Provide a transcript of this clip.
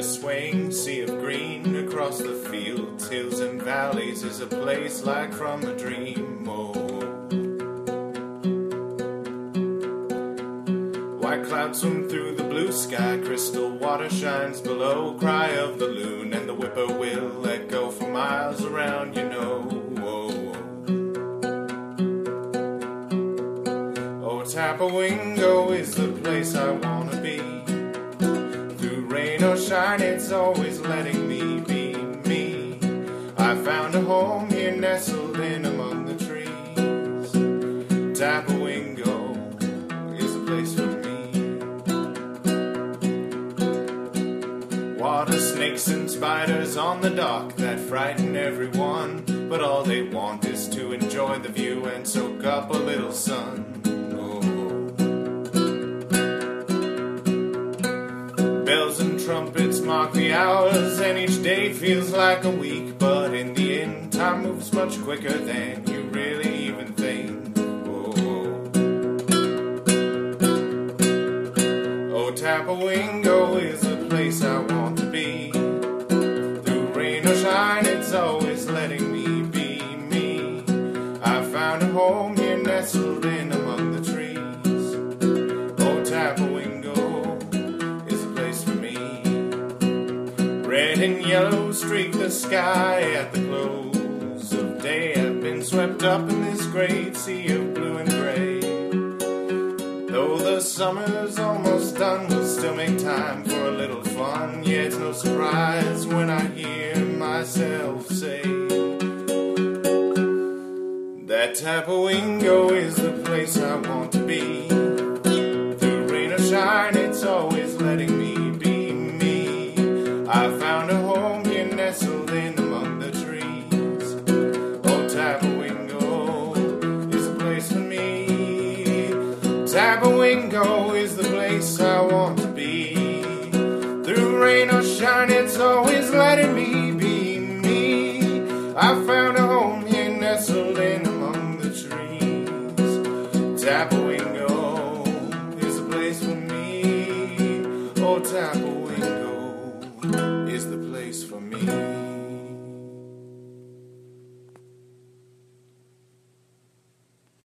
swaying sea of green across the fields, hills and valleys is a place like from a dream. Oh, white clouds swim through the blue sky, crystal water shines below, cry of the loon and the whippoorwill echo for miles around, you know. Oh, Tapawingo is the place I wanna be. Through rain or shine, it's always letting me be me. I found a home here nestled in among the trees. Tapawingo is a place for me. Water snakes and spiders on the dock that frighten everyone, but all they want is to enjoy the view and soak up a little sun. Bells and trumpets mark the hours, and each day feels like a week, but in the end, time moves much quicker than you really even think. Oh, Tapawingo is the place I want to be. Through rain or shine, it's always letting me be me. I found a home here nestled in among the trees. Oh, Tapawingo, red and yellow streak the sky at the close of day. I've been swept up in this great sea of blue and gray. Though the summer's almost done, we'll still make time for a little fun. Yeah, it's no surprise when I hear myself say that Tapawingo is the place I want to be. Through rain or shine, it's always letting me be me. I found a home here nestled in among the trees. Oh, Tapawingo is a place for me. Tapawingo is the place I want to be. Through rain or shine, it's always letting me be me. I found a home here nestled in among the trees. Tapawingo is a place for me. Oh, Tapawingo is the place for me.